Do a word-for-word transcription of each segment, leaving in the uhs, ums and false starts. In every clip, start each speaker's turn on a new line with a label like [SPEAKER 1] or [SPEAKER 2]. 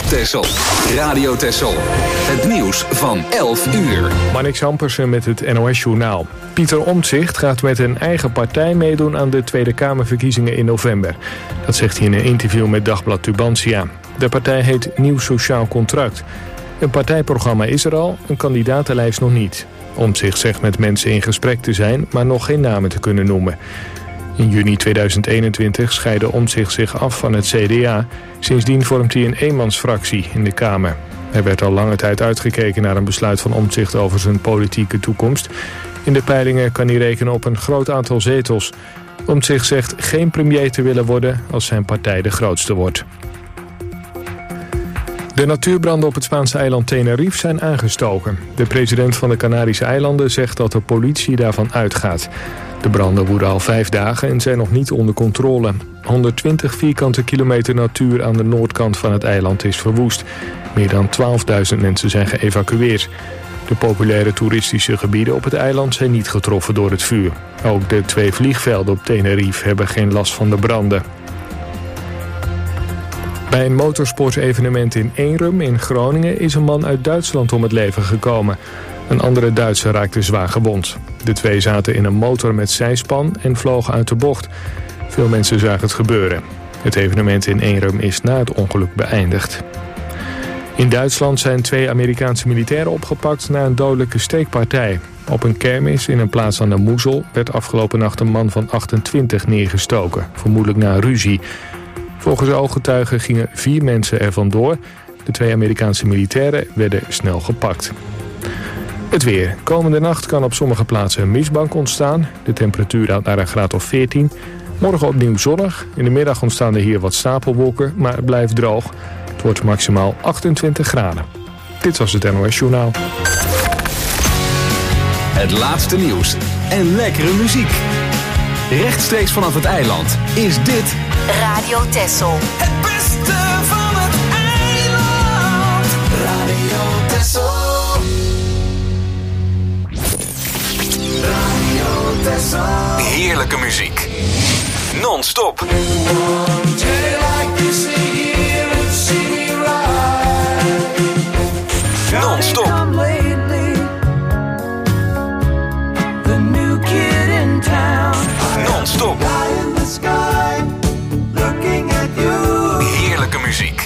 [SPEAKER 1] Texel. Radio Texel. Het nieuws van elf uur.
[SPEAKER 2] Marnix Hampersen met het N O S-journaal. Pieter Omtzigt gaat met een eigen partij meedoen aan de Tweede Kamerverkiezingen in november. Dat zegt hij in een interview met Dagblad Tubantia. De partij heet Nieuw Sociaal Contract. Een partijprogramma is er al, een kandidatenlijst nog niet. Omtzigt zegt met mensen in gesprek te zijn, maar nog geen namen te kunnen noemen. In juni tweeduizend eenentwintig scheidde Omtzigt zich af van het C D A. Sindsdien vormt hij een eenmansfractie in de Kamer. Er werd al lange tijd uitgekeken naar een besluit van Omtzigt over zijn politieke toekomst. In de peilingen kan hij rekenen op een groot aantal zetels. Omtzigt zegt geen premier te willen worden als zijn partij de grootste wordt. De natuurbranden op het Spaanse eiland Tenerife zijn aangestoken. De president van de Canarische eilanden zegt dat de politie daarvan uitgaat. De branden woeden al vijf dagen en zijn nog niet onder controle. honderdtwintig vierkante kilometer natuur aan de noordkant van het eiland is verwoest. Meer dan twaalfduizend mensen zijn geëvacueerd. De populaire toeristische gebieden op het eiland zijn niet getroffen door het vuur. Ook de twee vliegvelden op Tenerife hebben geen last van de branden. Bij een motorsportevenement in Eenrum in Groningen is een man uit Duitsland om het leven gekomen. Een andere Duitser raakte zwaar gewond. De twee zaten in een motor met zijspan en vlogen uit de bocht. Veel mensen zagen het gebeuren. Het evenement in Eenrum is na het ongeluk beëindigd. In Duitsland zijn twee Amerikaanse militairen opgepakt na een dodelijke steekpartij. Op een kermis in een plaats aan de Moezel werd afgelopen nacht een man van achtentwintig neergestoken, vermoedelijk na een ruzie. Volgens ooggetuigen gingen vier mensen er vandoor. De twee Amerikaanse militairen werden snel gepakt. Het weer. Komende nacht kan op sommige plaatsen een mistbank ontstaan. De temperatuur daalt naar een graad of veertien. Morgen opnieuw zonnig. In de middag ontstaan er hier wat stapelwolken, maar het blijft droog. Het wordt maximaal achtentwintig graden. Dit was het N O S-journaal.
[SPEAKER 1] Het laatste nieuws en lekkere muziek. Rechtstreeks vanaf het eiland is dit
[SPEAKER 3] Radio Texel.
[SPEAKER 4] Het beste van het eiland. Radio Texel. Radio Texel.
[SPEAKER 1] heerlijke muziek. Non-stop. Non-stop. Non-stop. Heerlijke muziek.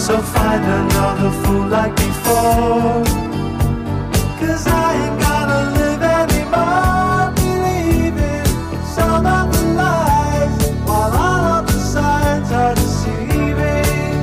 [SPEAKER 4] So find another fool like before, 'cause I ain't gonna live anymore believing some of the lies, while all of the signs are deceiving.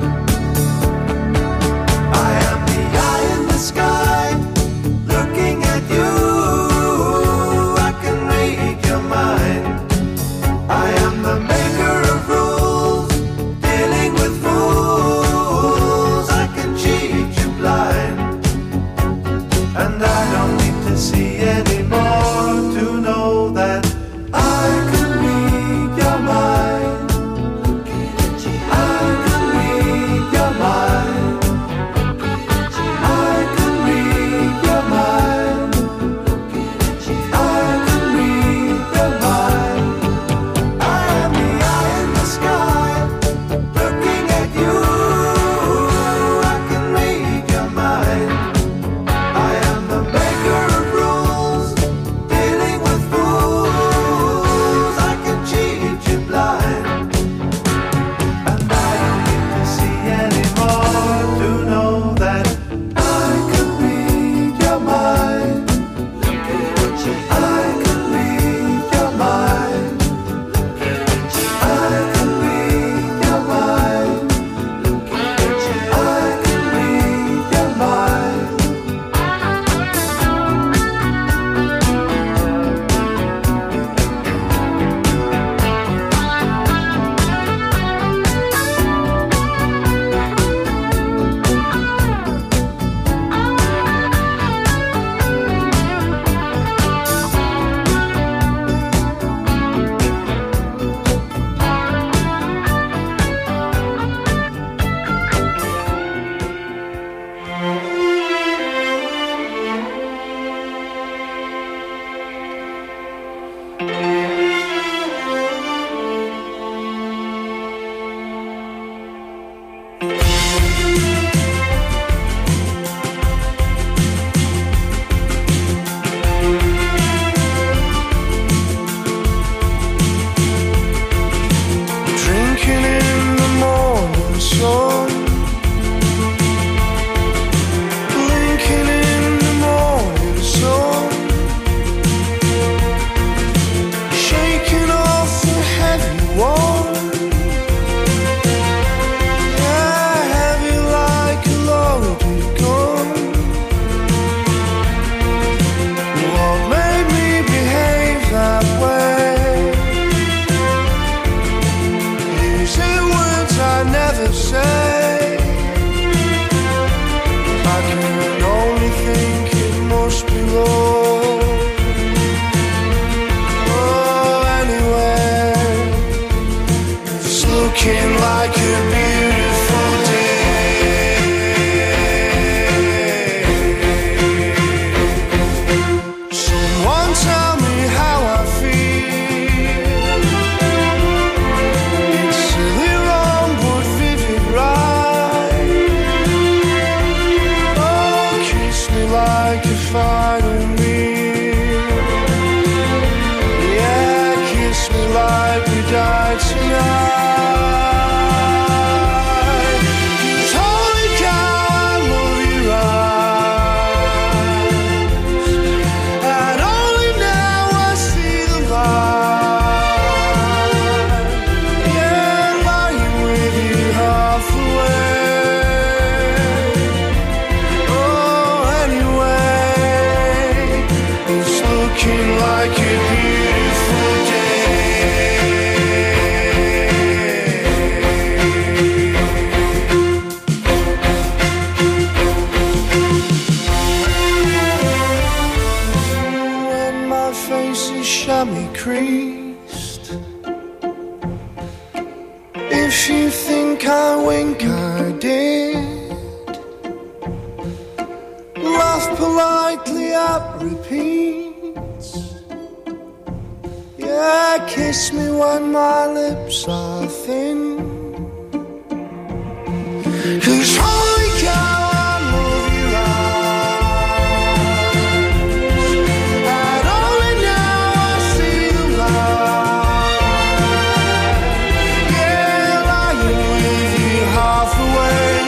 [SPEAKER 4] I am the eye in the sky, looking at you. I can read your mind. I am the maker of rules, dealing with fools. I can cheat you blind, and I don't need to see anymore to know that I can read your mind. I can read your mind. I can read your mind. I can read your mind. I am the eye in the sky, looking at you. I can read your mind. I am the maker of rules, dealing with fools. I can cheat you blind, and I don't need to see anymore to know that I can read your mind. I can read your mind. I can read your mind. I can read your mind. Drinking in the morning sun, blinking in the morning sun, shaking off the heavy one. Yeah, heavy like a loaded gun. What made me behave that way? Using words I never say. I can only think it must be love. Oh, anyway, it's looking like a beautiful day. Someone tell me how I feel. It's silly wrong but vivid right. Oh, kiss me like a final meal. Yeah, kiss me like we died tonight. 'Cause holy cow, I love your eyes, and only now I see the light. Yeah, lying with you half away. Oh, anyway, it's looking like a beautiful day. When my face is chamois creased, if you think I wink, I did. Laugh politely at repeats. Yeah, kiss me when my lips are thin. 'Cause holy cow, I love your eyes, and only now I see the light. Yeah, lying with you half away.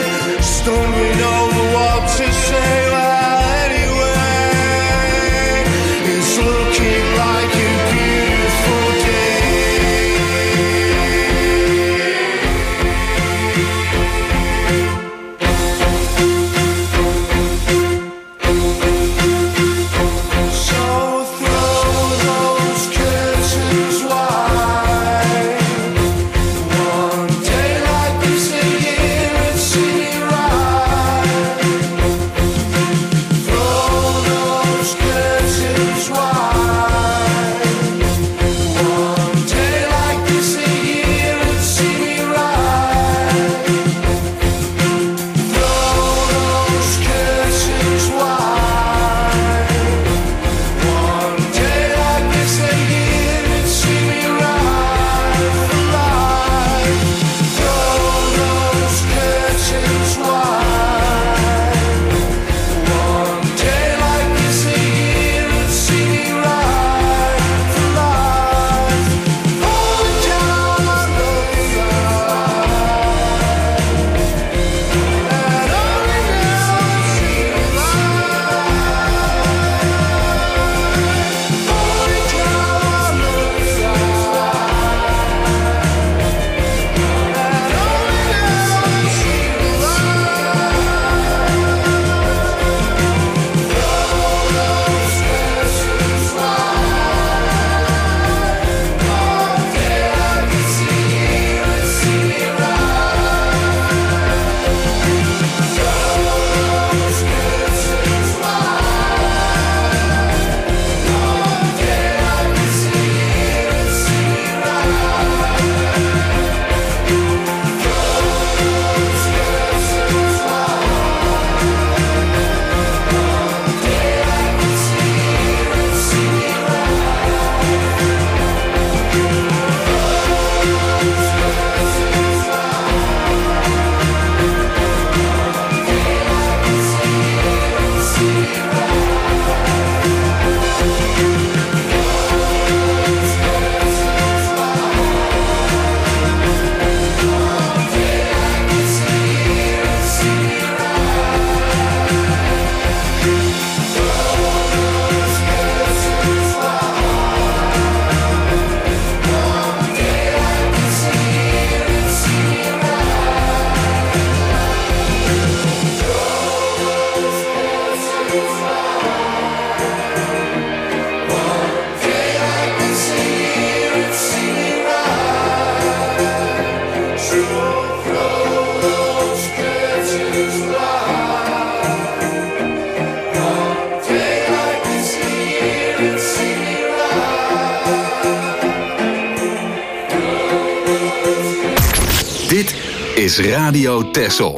[SPEAKER 1] is Radio Texel.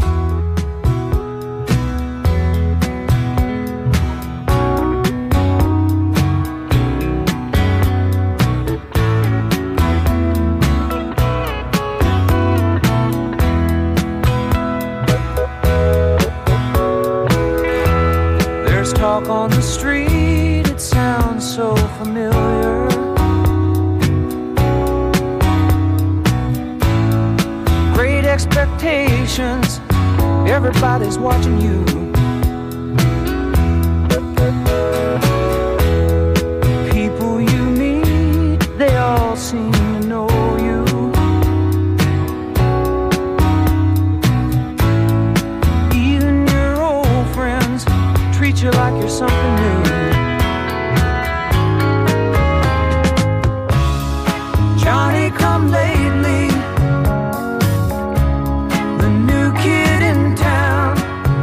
[SPEAKER 3] Talk on the street, it sounds so familiar. Great expectations, everybody's watching you. People you meet, they all seem to know you. Even your old friends treat you like you're something new. Johnny come lately, the new kid in town.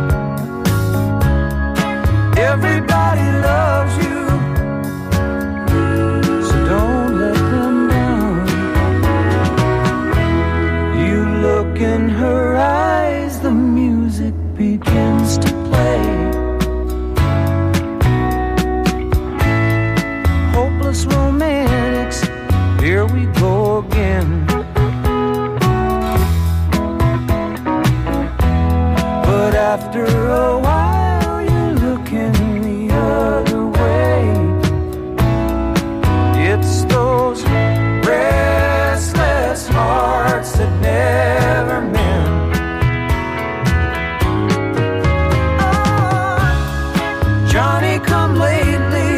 [SPEAKER 3] Everybody loves you, so don't let them down. You look in her eyes, the music begins to play. Romantics, here we go again. But after a while you're looking the other way. It's those restless hearts that never mend. Oh, Johnny come lately,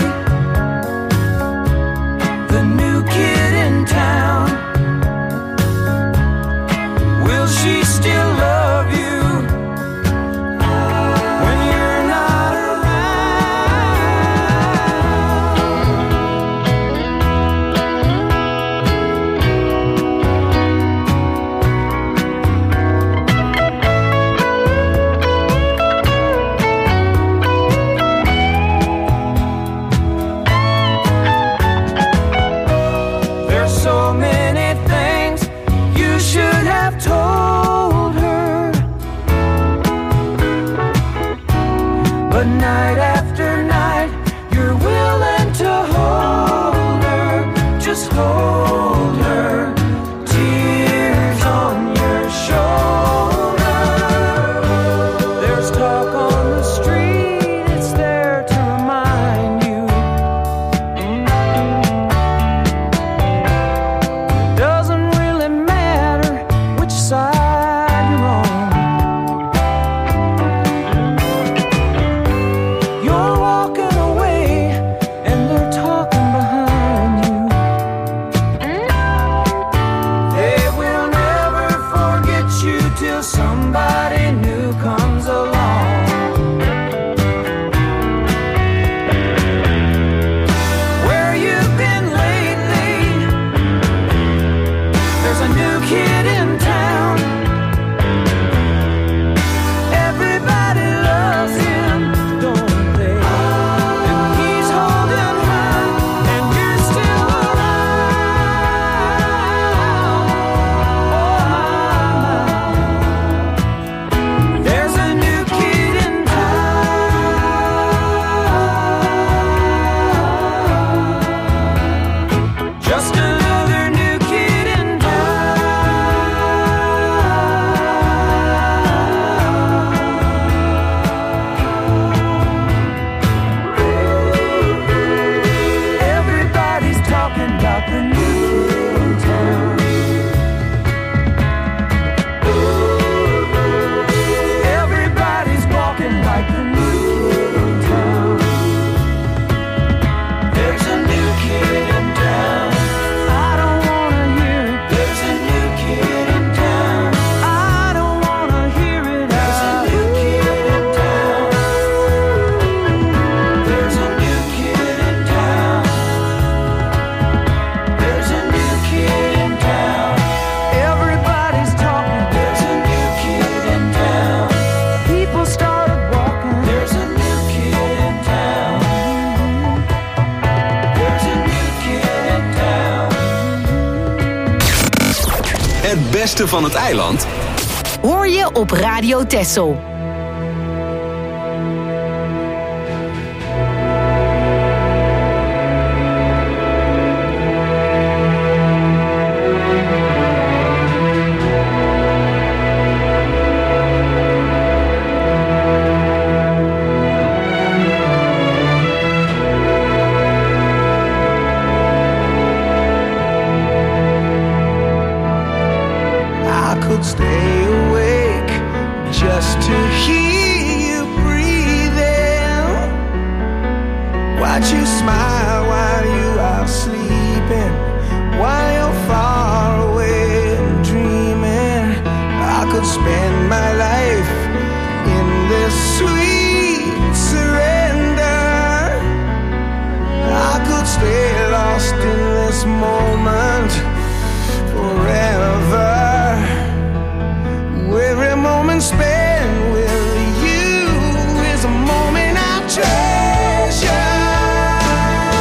[SPEAKER 3] the new kid in town. Will she still love you when you're not so many things you should have told her, but night after night you're willing to hold her, just hold her, tears on your shoulder. There's talk on the street, it's there to remind you. Side you're on. You're walking away and they're talking behind you. They will never forget you till somebody new comes along. Where you've been lately, there's a new kid in town.
[SPEAKER 1] Het beste van het eiland
[SPEAKER 5] hoor je op Radio Texel.
[SPEAKER 4] Stay awake just to hear you breathing. Watch you smile while you are sleeping, while you're far away and dreaming. I could spend my life in this sweet surrender. I could stay lost in this moment forever. Every moment spent with you is a moment I treasure.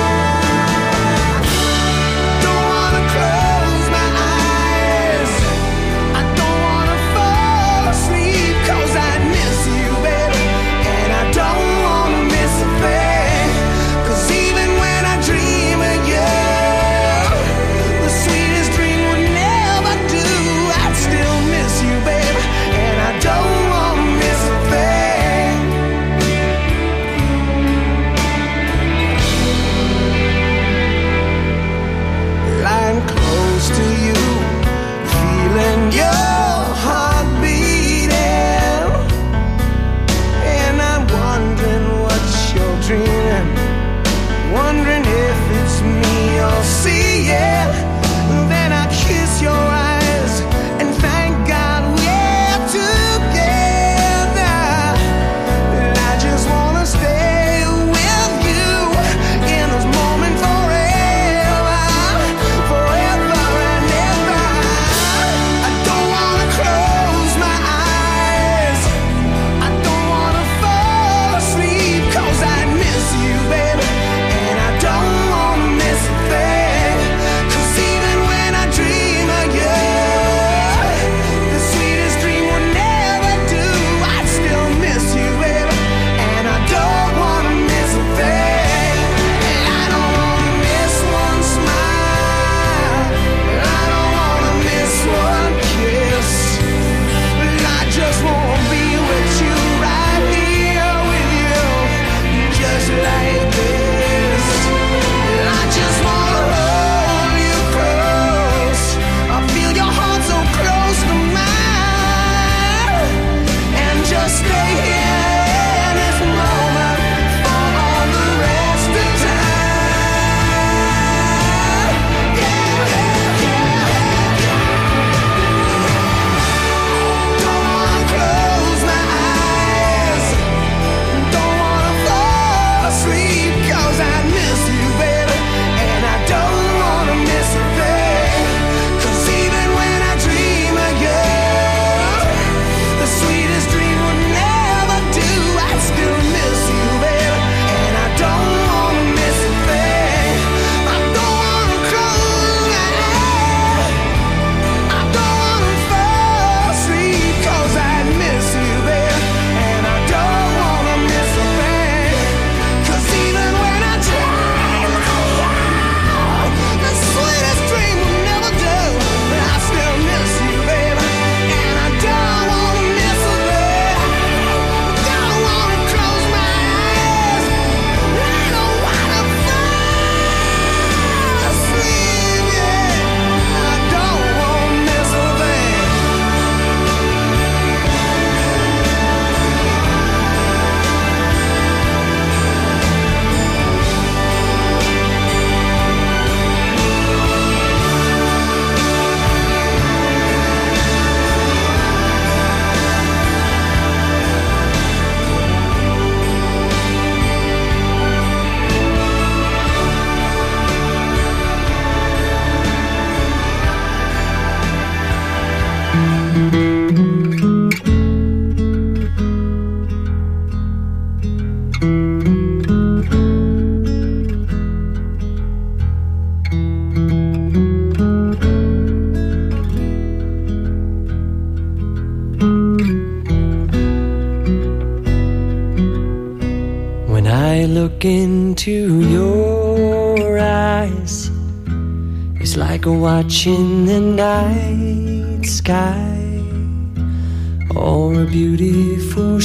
[SPEAKER 6] I look into your eyes, it's like watching the night sky or a beautiful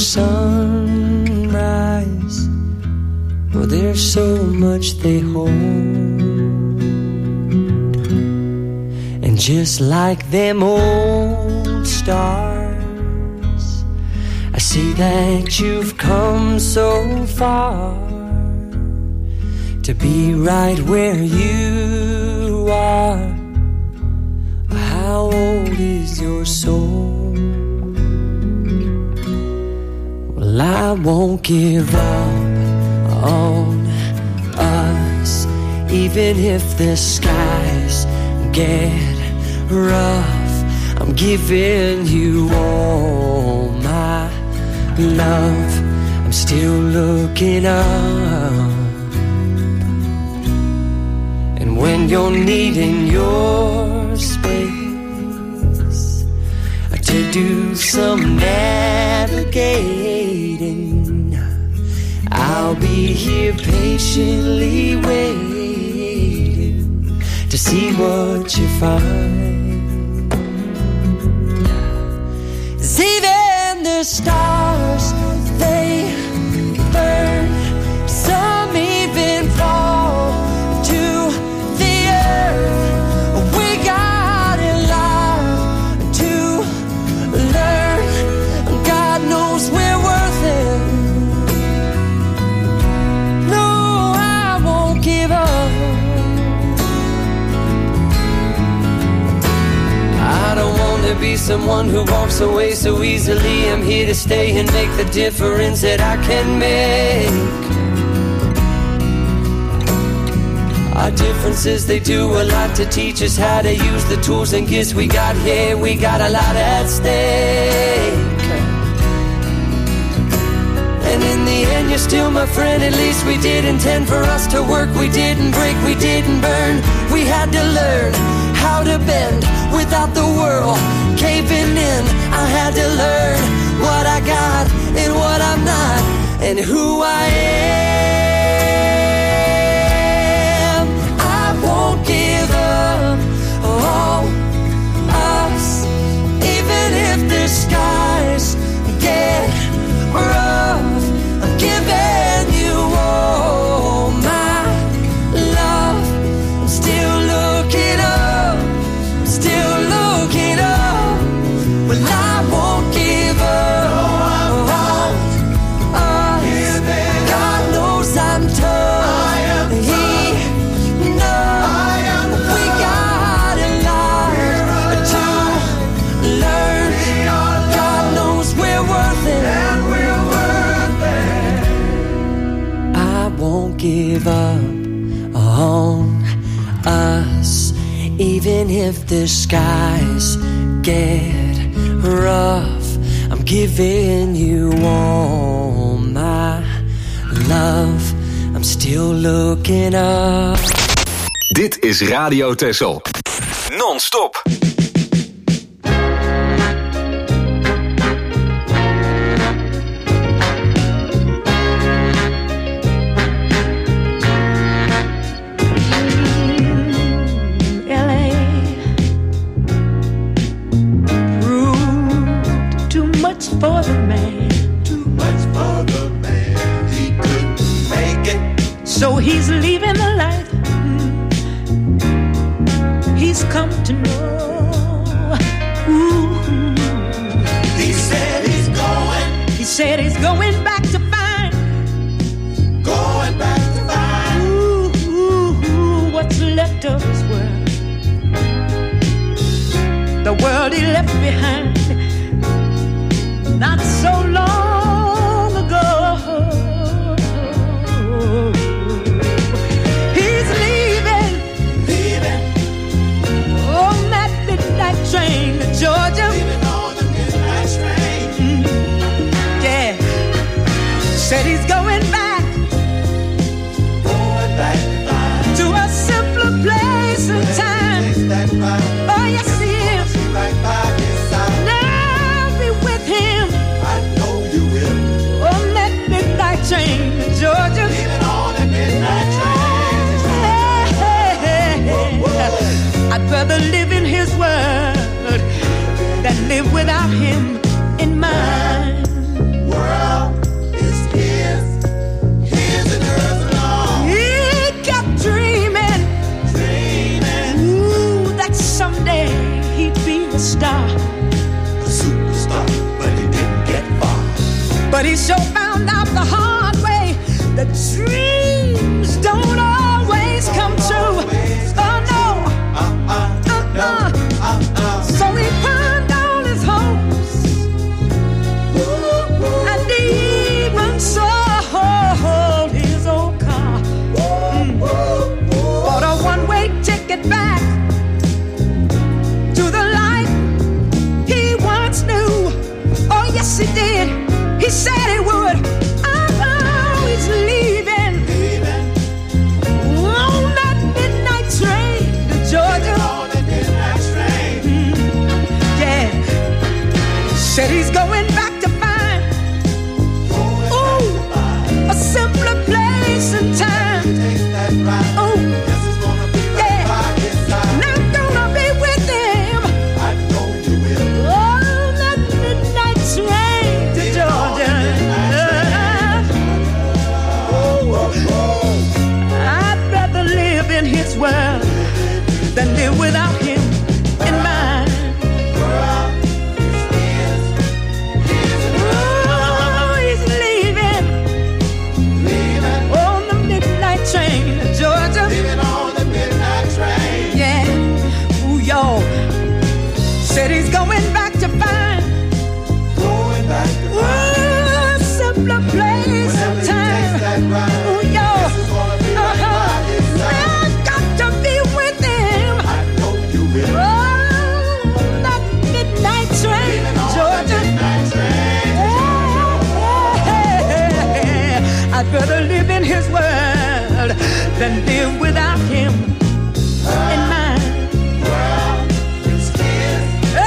[SPEAKER 6] sunrise. Oh, there's so much they hold, and just like them old stars, I see that you've come so far to be right where you are. How old is your soul? Well, I won't give up on us, even if the skies get rough. I'm giving you all my love. I'm still looking up, and when you're needing your space to do some navigating, I'll be here patiently waiting to see what you find. See, then the stars, they burn, some even fall to the earth. We got in line to learn. God knows we're worth it. To be someone who walks away so easily. I'm here to stay and make the difference that I can make. Our differences, they do a lot to teach us how to use the tools and gifts we got here. We got a lot at stake, and in the end you're still my friend. At least we did intend for us to work. We didn't break, we didn't burn. We had to learn how to bend without the world caving in. I had to learn what I got and what I'm not, and who I am. I won't give up on us, even if the skies get rough. I'm giving you all my love. I'm still looking up, I'm still looking up. Well, I won't give up. No, I won't. Uh, God knows I'm tough. I am he knows. I am we got a lot to learn. God knows we're worth it. And we're worth it. I won't give up on us, even if the skies get rough. I'm giving you all my love. I'm still looking up.
[SPEAKER 1] Dit is Radio Texel. Non-stop.
[SPEAKER 7] For the man,
[SPEAKER 4] too much for the man, he couldn't make it.
[SPEAKER 7] So he's leaving the life he's come to know. Ooh.
[SPEAKER 4] He said he's going,
[SPEAKER 7] he said he's going back to find,
[SPEAKER 4] going back to find.
[SPEAKER 7] Ooh, ooh, ooh, what's left of his world, the world he left behind not so long ago. He's leaving,
[SPEAKER 4] leaving
[SPEAKER 7] on that midnight train to Georgia.
[SPEAKER 4] Leaving on the midnight train.
[SPEAKER 7] Mm, yeah, said he's going back,
[SPEAKER 4] going back to find,
[SPEAKER 7] to a simpler place and time.
[SPEAKER 4] Right.
[SPEAKER 7] Oh yes he is.
[SPEAKER 4] Right by his side.
[SPEAKER 7] Now be with him.
[SPEAKER 4] I know
[SPEAKER 7] rather live in his world than live without him in mine.
[SPEAKER 4] World is his, his and hers alone.
[SPEAKER 7] He kept dreaming,
[SPEAKER 4] Dreaming,
[SPEAKER 7] ooh, that someday he'd be a star.
[SPEAKER 4] a superstar, but he didn't get far.
[SPEAKER 7] But he sure found out the hard way that dreams don't always come true. Oh no,
[SPEAKER 4] Uh-uh,
[SPEAKER 7] uh-uh.
[SPEAKER 4] uh-uh.
[SPEAKER 7] So he pawned all his hopes, and he even sold his old car. Mm. Bought a one-way ticket back to the life he once knew. Oh yes he did. He said he would. Oh, he's leaving on that midnight train to Georgia.
[SPEAKER 4] On the midnight train,
[SPEAKER 7] Yeah, said he's going back to find ooh, a simpler place and time.
[SPEAKER 4] take that ride.
[SPEAKER 7] Oh,
[SPEAKER 4] Guess it's gonna be right
[SPEAKER 7] yeah,
[SPEAKER 4] by his side.
[SPEAKER 7] and I'm gonna be with him
[SPEAKER 4] I know you will.
[SPEAKER 7] on that midnight train to Georgia. I'd rather live in his world than live without him in mine. Oh, he's leaving on the midnight train to Georgia.
[SPEAKER 4] Leaving on the midnight train.
[SPEAKER 7] Yeah, ooh, y'all. Said he's going back to find
[SPEAKER 4] Going back to
[SPEAKER 7] ooh, a simpler place and
[SPEAKER 4] whenever he takes
[SPEAKER 7] time.
[SPEAKER 4] that ride.
[SPEAKER 7] Ooh, y'all.
[SPEAKER 4] Guess it's gonna be right by his side.
[SPEAKER 7] I've got to be with him
[SPEAKER 4] I know you will.
[SPEAKER 7] on that midnight train
[SPEAKER 4] Leaving
[SPEAKER 7] to
[SPEAKER 4] on the
[SPEAKER 7] Georgia.
[SPEAKER 4] midnight train.
[SPEAKER 7] I'd rather live in his world than live without him in mine.
[SPEAKER 4] World is his.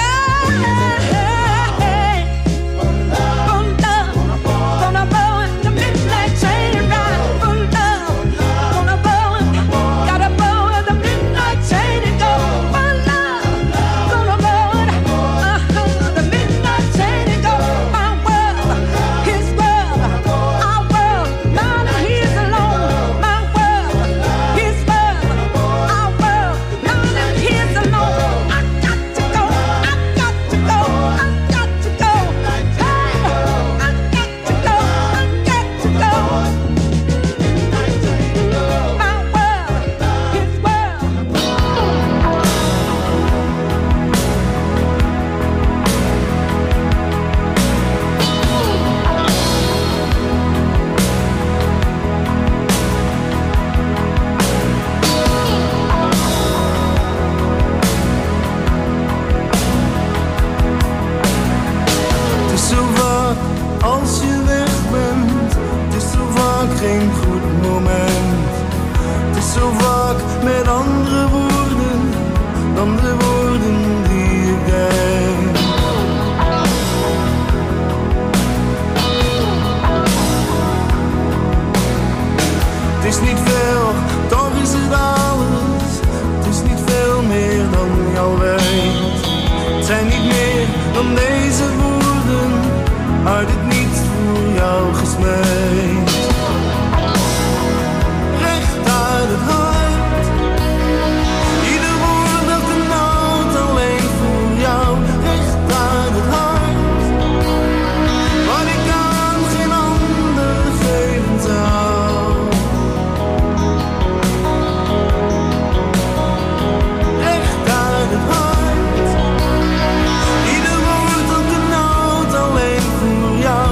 [SPEAKER 7] Hey, for love, gonna go on the midnight train ride. For love, gonna go on, gotta go on the midnight train and go. For love, gonna go on uh-huh, the midnight train and go. My world, his world, our world, none of his alone. My world, his world, our world, none of his alone. I got to go, I got to go, I got to go. Hey, I got to go, I got to go. My world, his world.
[SPEAKER 8] Het is zo vaak als je weg bent, het is zo vaak geen goed moment. Het is zo vaak met andere woorden dan de woorden die je kent. Het is niet veel, toch is het alles. Het is niet veel meer dan je al weet. Het zijn niet meer dan deze woorden uit het niets voor jou gesmeed. Recht uit het hart, ieder woord dat een noot alleen voor jou. Recht uit het hart, wat ik aan geen ander geven zou. Recht uit het hart, ieder woord dat een noot alleen voor jou.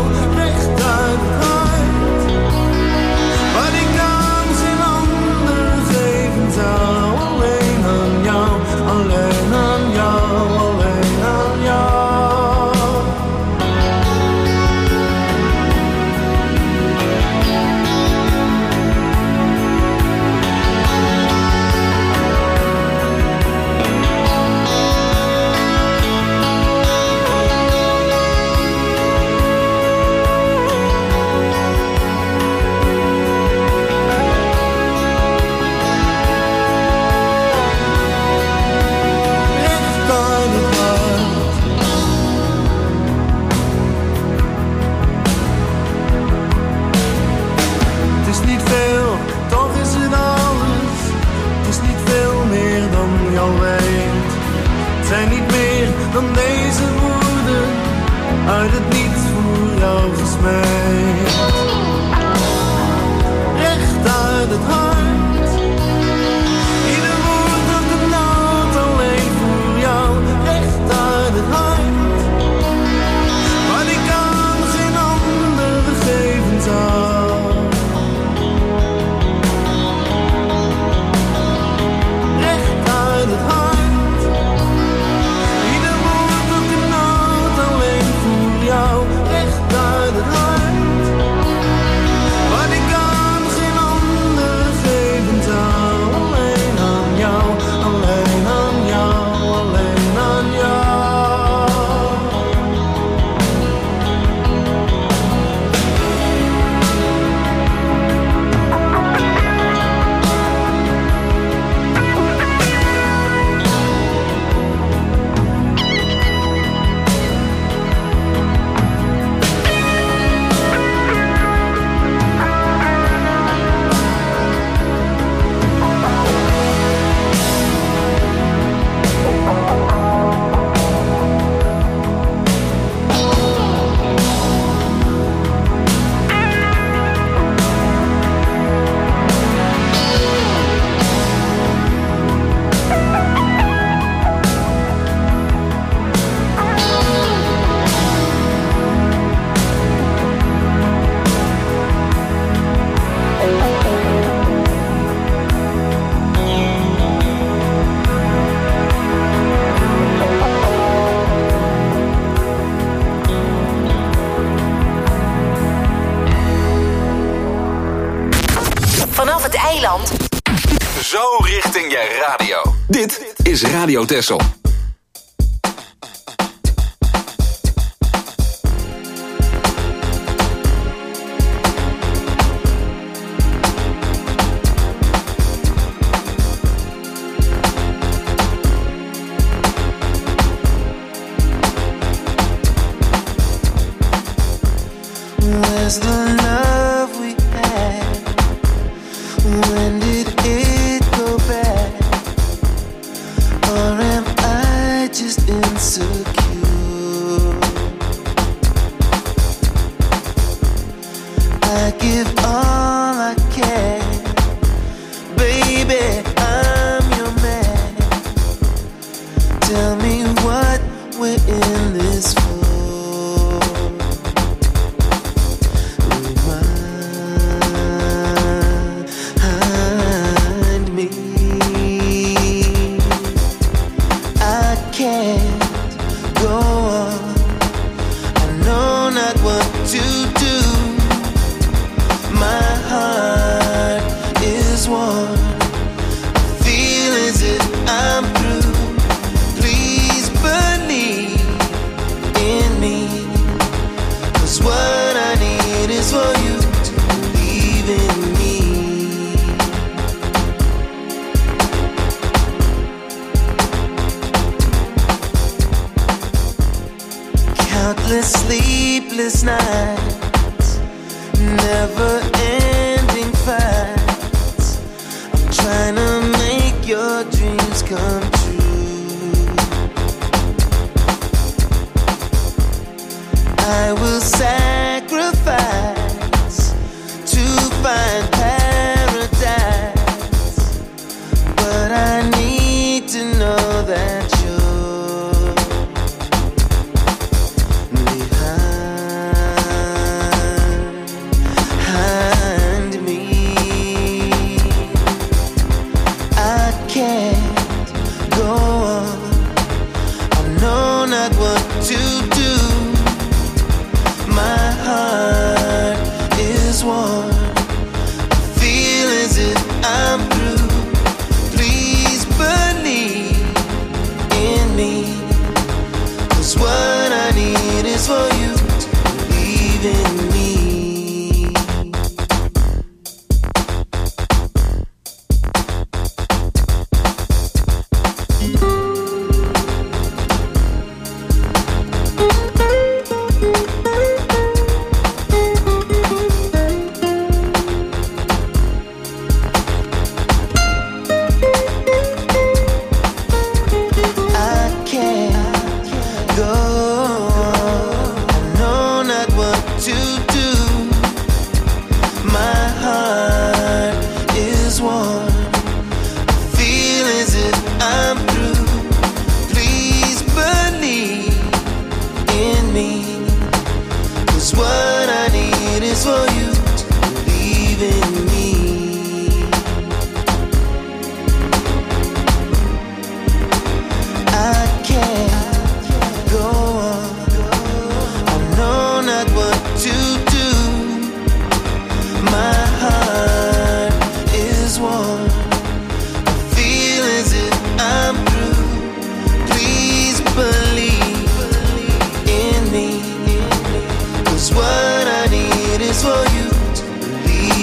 [SPEAKER 8] jou gesmeed. Recht uit het hart, ieder woord dat de nood alleen voor jou. Recht uit het hart, wat ik aan geen ander geven zou. Recht uit het hart, ieder woord dat de nood alleen voor jou. Recht uit het hart, wat ik aan geen ander geven zou. Alleen aan jou, alleen aan jou, alleen aan jou.
[SPEAKER 5] Vanaf het eiland.
[SPEAKER 1] Zo richting je radio. Dit is Radio Texel.
[SPEAKER 4] Where's the love we had? When did it go bad? Or am I just insecure? I give all I can, baby, I'm your man. Tell me what we're in this for.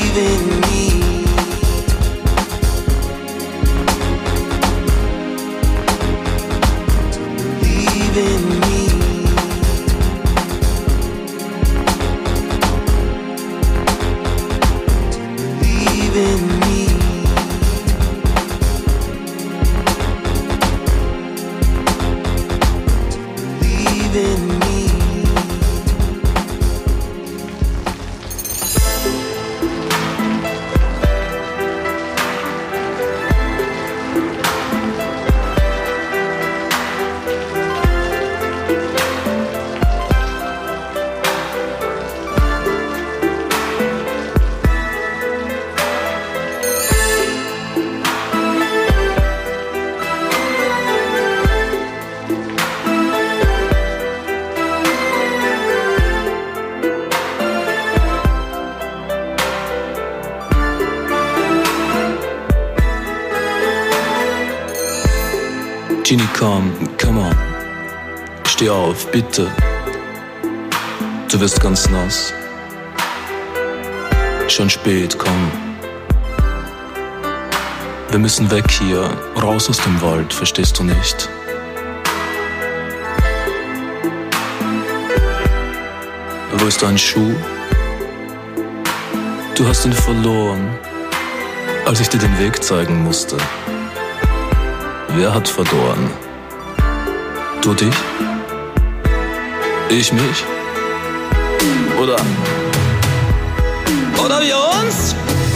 [SPEAKER 9] Genie, komm, come on. Steh auf, bitte. Du wirst ganz nass. Schon spät, komm. Wir müssen weg hier, raus aus dem Wald, verstehst du nicht? Wo ist dein Schuh? Du hast ihn verloren, als ich dir den Weg zeigen musste. Wer hat verloren? Du dich? Ich mich? Oder? Oder wir uns?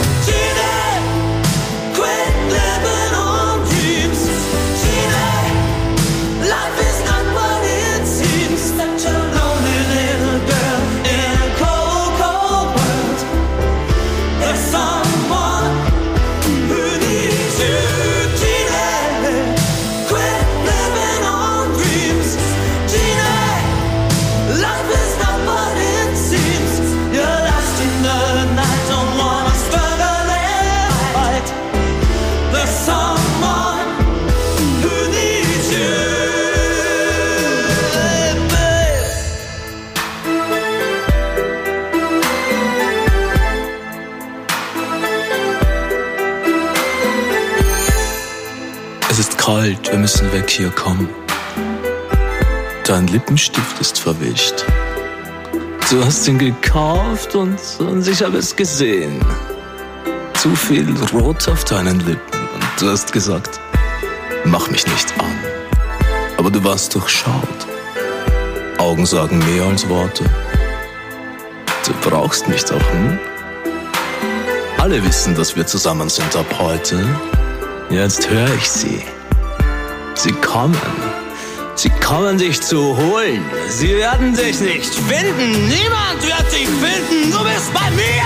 [SPEAKER 9] Kalt, wir müssen weg hier, komm. Dein Lippenstift ist verwischt. Du hast ihn gekauft und, und ich habe es gesehen. Zu viel Rot auf deinen Lippen und du hast gesagt, mach mich nicht an. Aber du warst durchschaut. Augen sagen mehr als Worte. Du brauchst mich doch, hm? Alle wissen, dass wir zusammen sind ab heute. Jetzt höre ich sie. Sie kommen. Sie kommen dich zu holen. Sie werden dich nicht finden. Niemand wird dich finden. Du bist bei mir.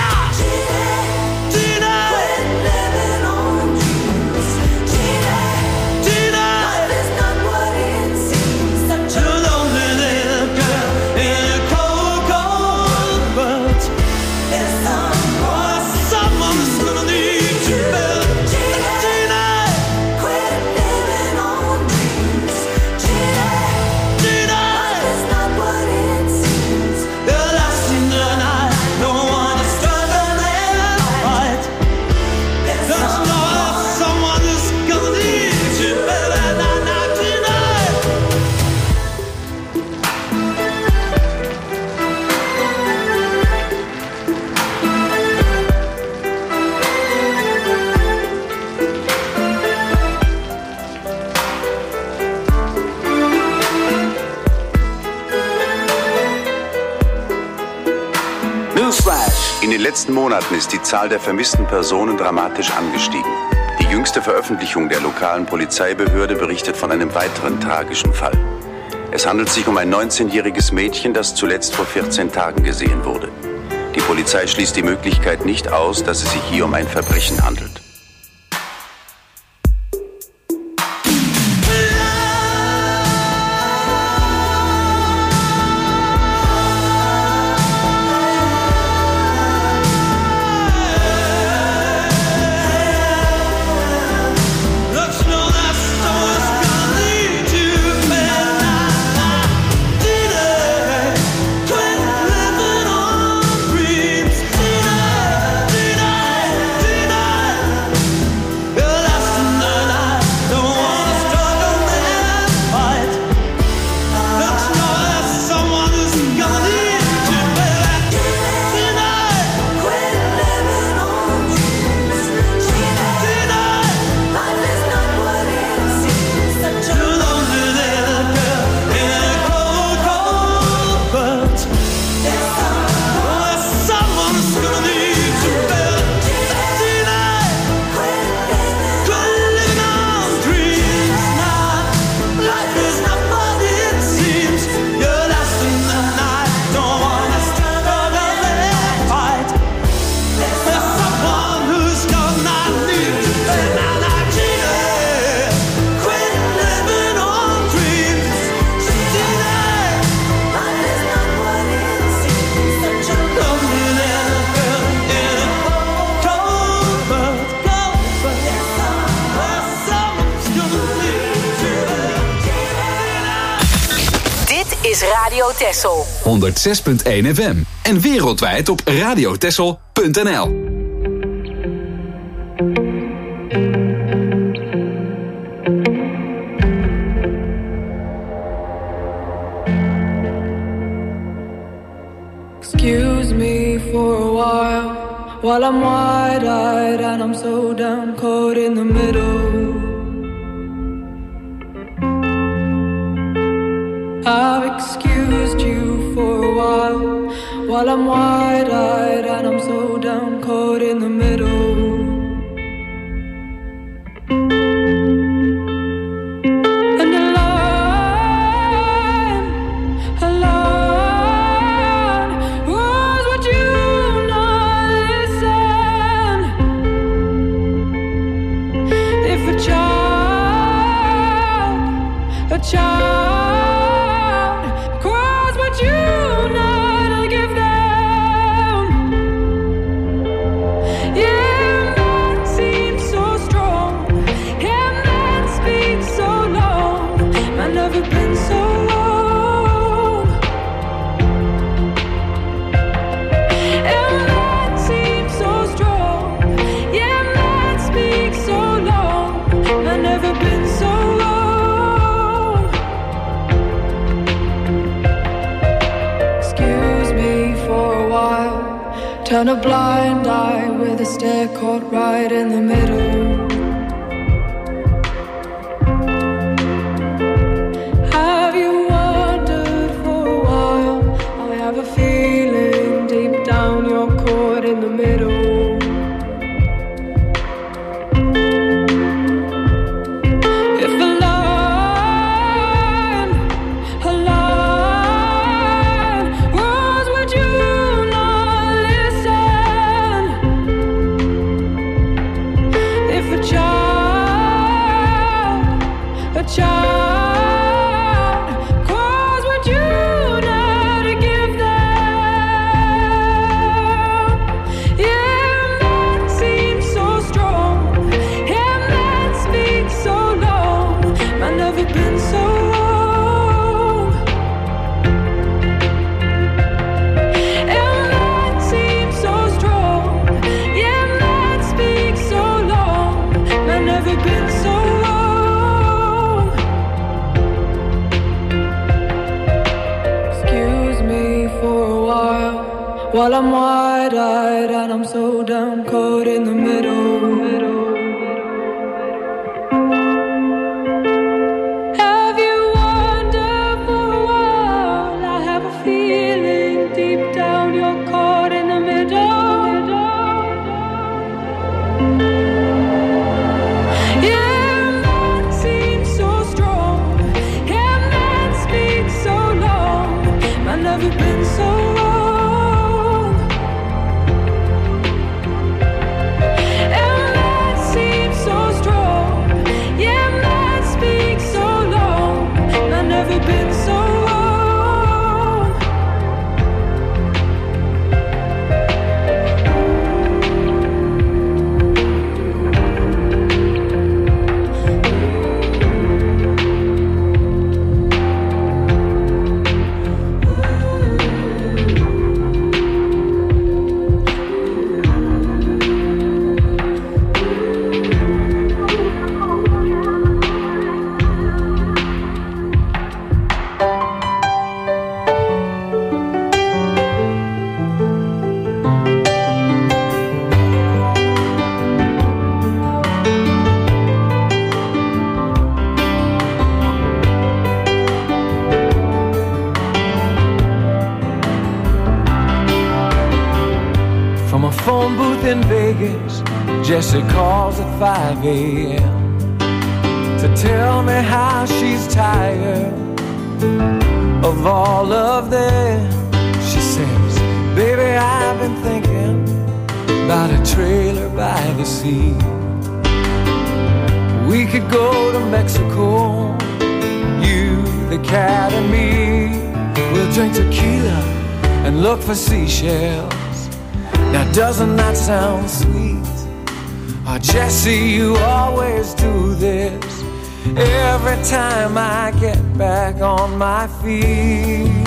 [SPEAKER 10] In den letzten Monaten ist die Zahl der vermissten Personen dramatisch angestiegen. Die jüngste Veröffentlichung der lokalen Polizeibehörde berichtet von einem weiteren tragischen Fall. Es handelt sich um ein neunzehnjähriges Mädchen, das zuletzt vor vierzehn Tagen gesehen wurde. Die Polizei schließt die Möglichkeit nicht aus, dass es sich hier um ein Verbrechen handelt.
[SPEAKER 3] Dreams, tonight, tonight.
[SPEAKER 5] Texel.
[SPEAKER 1] honderdzes punt één F M. En wereldwijd op radiotexel punt n l.
[SPEAKER 11] Excuse me for a while, while I'm wide-eyed and I'm so down, caught in the middle. I've excused you for a while, while I'm wide-eyed and I'm so down, caught in the middle. And a line, a line was what you not listen. If a child, a child turn a blind eye with a stare caught right in the middle. Have you wondered for a while? I have a feeling deep down you're caught in the middle. While I'm wide-eyed and I'm so down, caught in the middle, middle. Have you wondered for a while? I have a feeling deep down you're caught in the middle. Yeah, man seems so strong. Yeah, man speaks so long. I've never been so long.
[SPEAKER 12] In Vegas, Jessie calls at five a.m. to tell me how she's tired of all of them. She says, baby, I've been thinking about a trailer by the sea. We could go to Mexico, you, the cat and me. We'll drink tequila and look for seashells. Now doesn't that sound sweet? Oh, Jessie, you always do this. every time I get back on my feet.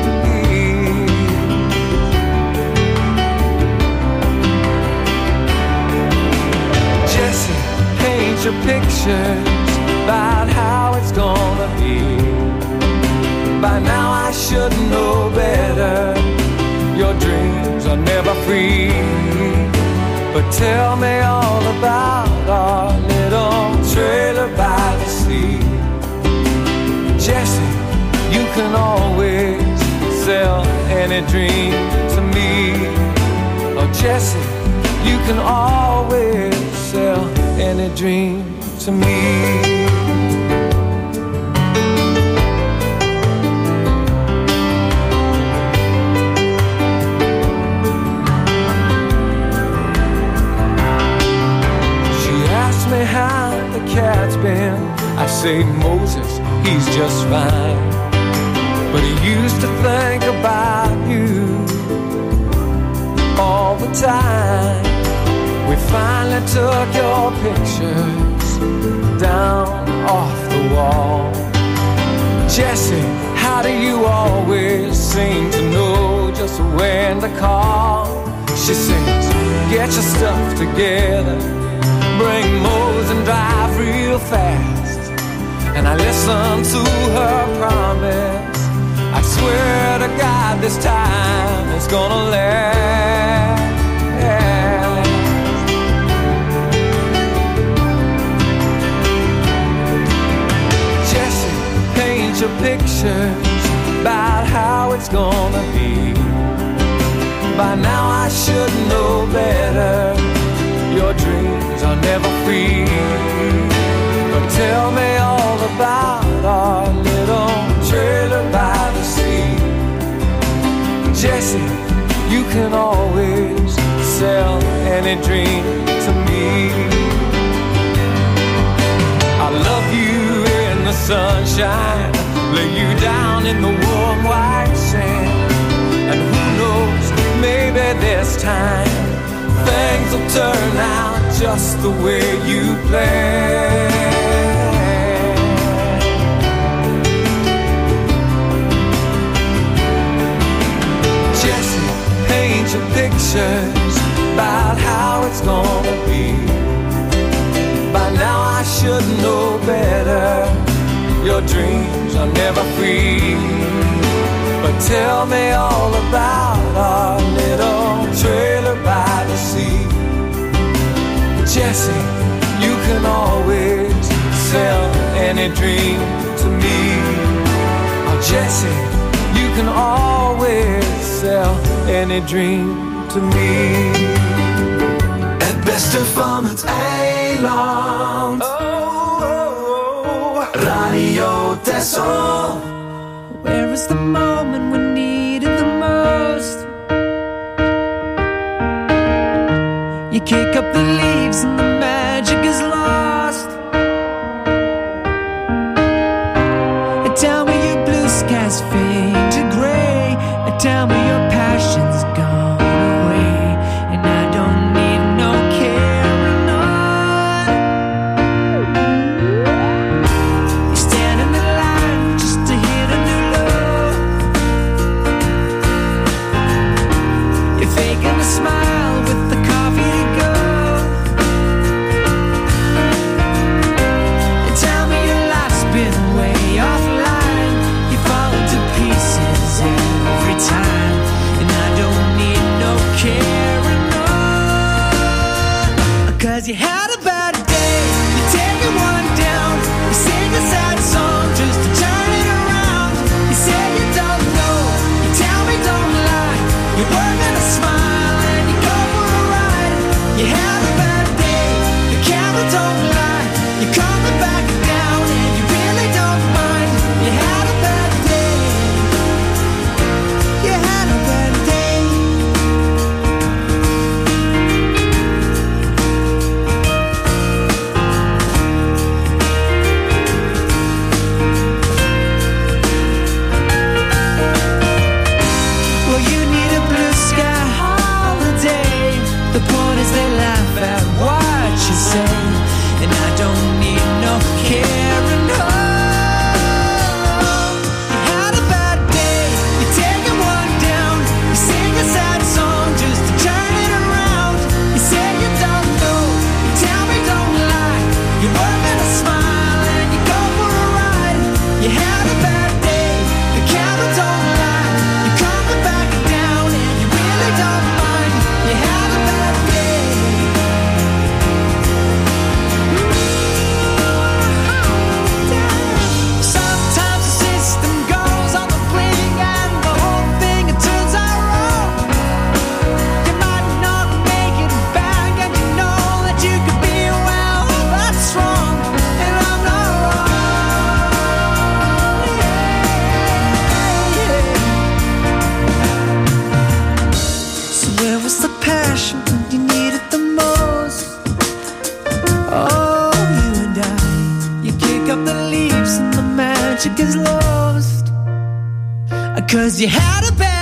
[SPEAKER 12] Jesse, paint your pictures about how it's gonna be. By now I should know better. Your dreams are never free. But tell me all about our little trailer by the sea. Jesse, you can always sell any dream to me. Oh Jesse, you can always sell any dream to me. How the cat's been, I say Moses, he's just fine. But he used to think about you all the time. We finally took your pictures down off the wall. Jesse, how do you always seem to know just when to call? She sings, get your stuff together, bring Mose and drive real fast. And I listen to her promise. I swear to God this time it's gonna last. Jesse, paint your pictures about how it's gonna be. By now I should know better. Your dreams are never free. But tell me all about our little trailer by the sea. Jesse, you can always sell any dream to me. I love you in the sunshine, lay you down in the warm white sand. And who knows, maybe this time things will turn out just the way you planned. Jesse, paint your pictures about how it's gonna be. By now I should know better. Your dreams are never free. But tell me all about our little trailer by the sea. Jesse, you can always sell any dream to me. Oh Jesse, you can always sell any dream to me.
[SPEAKER 4] Het beste van het eiland. Oh, oh, oh. Radio Texel.
[SPEAKER 6] Where is the moment we need it the most? You kick up the leaves and the magic is lost. Tell me your blue skies fade to gray. Tell me your passion's gone away. And I don't need no carrying on. You stand in the line just to hit a new low. You're faking a smile with the coffee to go.
[SPEAKER 13] love is the passion when you need it the most. Oh, you and I, you kick up the leaves and the magic is lost. Cause you had a bad